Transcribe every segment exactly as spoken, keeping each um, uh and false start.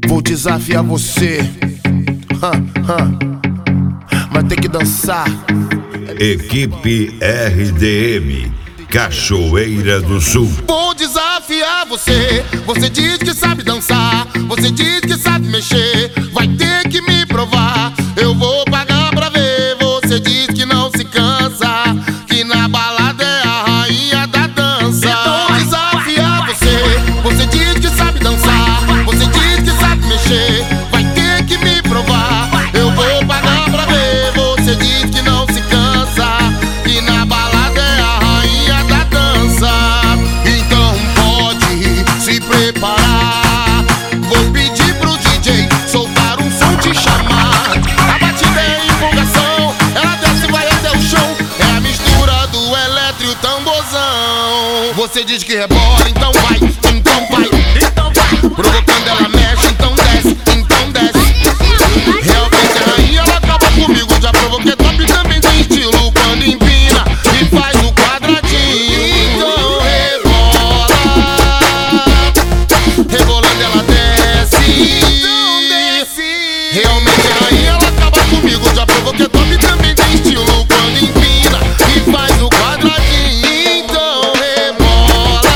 Vou desafiar você, hum, hum. Vai ter que dançar. Equipe R D M, Cachoeira do Sul. Vou desafiar você. Você diz que sabe dançar, você diz que sabe mexer. Vai ter que me provar, eu vou pagar pra ver. Você diz que não se cansa, que na balada é a rainha da dança. Vou desafiar você. Você diz que sabe dançar, você diz que sabe mexer. Vai ter que me provar, eu vou pagar pra ver. Você diz que não se cansa, que na balada é a rainha da dança. Então pode se preparar. Vou pedir pro D J soltar um som, te chamar. A batida é empolgação, ela desce e vai até o chão. É a mistura do eletro e o tamborzão. Você diz que rebola, então vai, então vai, então vai. Provocando ela mexe, então desce, então desce. Realmente a rainha, ela acaba comigo. Já provoquei top, também tem estilo quando empina e faz o quadradinho. Então rebola, rebolando ela desce, então desce. Realmente a rainha, ela acaba comigo. Já provoquei top, também tem estilo quando empina e faz o quadradinho. Então rebola,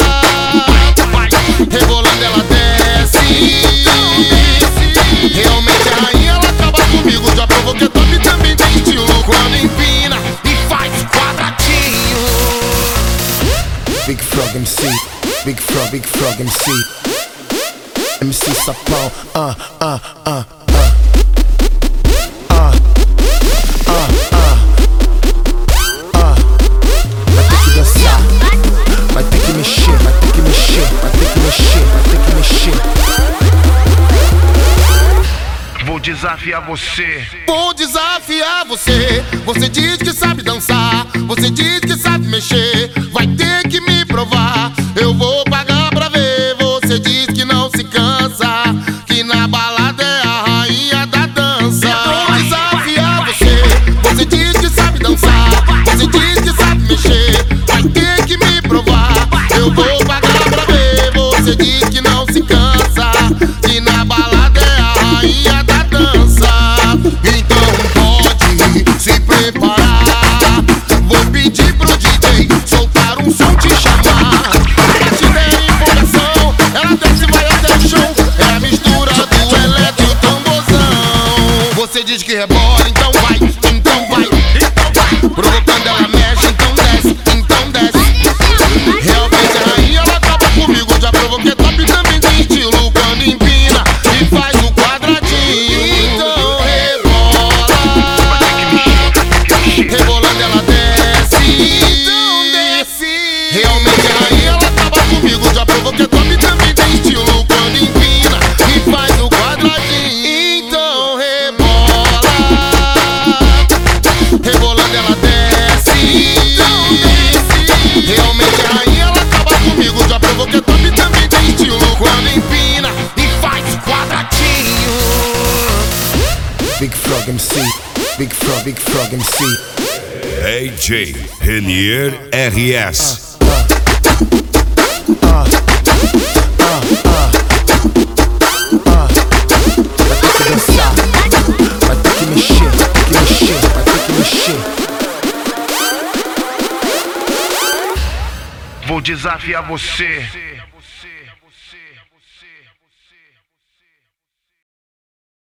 rebolando ela desce, então desce. Realmente a rainha, ela acaba comigo. Já provoquei top, também tem estilo quando empina e faz quadradinho. Big Frog M C, Big Frog, Big Frog M C, M C Sapão, ah, ah, ah, ah, ah, ah, ah, ah. Vai ter que dançar, vai ter que mexer, vai ter que mexer, vai ter que mexer, vai ter que mexer. Vou desafiar você. Vou desafiar você. Você diz que sabe dançar, você diz que sabe mexer. Vai ter que me provar, eu vou pagar pra ver. Você diz que não se cansa, que na balada é a rainha da dança. Vou desafiar você. Você diz que sabe dançar, você diz que sabe mexer. Vai ter que me provar, eu vou pagar pra ver. Você diz que não se cansa, que na balada é a rainha da dança. Então pode se preparar. Vou pedir pro D J soltar um som, te chamar. A batida é empolgação, ela desce e vai até o chão. É a mistura do eletro e o tamborzão. Você diz que rebola, então vai, então vai, então vai. Provocando ela mexe, então desce, então desce. Realmente a rainha, ela acaba comigo. Já provoquei top, também tem estilo quando empina e faz o quadradinho. Então rebola, rebolando ela desce, então desce. Realmente a rainha, ela acaba comigo. Já provoquei top, também tem estilo quando empina e faz o quadradinho. Então rebola, rebolando ela desce, então desce. Realmente a rainha, ela acaba comigo. Já provoquei top, também tem estilo quando empina e faz quadradinho. Big Frog M C, Big Frog, Big Frog M C, D J Renier R S. ah, ah, ah, ah. Vai ter que dançar, vai ter que mexer, vai ter que mexer, vai ter que mexer. Vou desafiar você.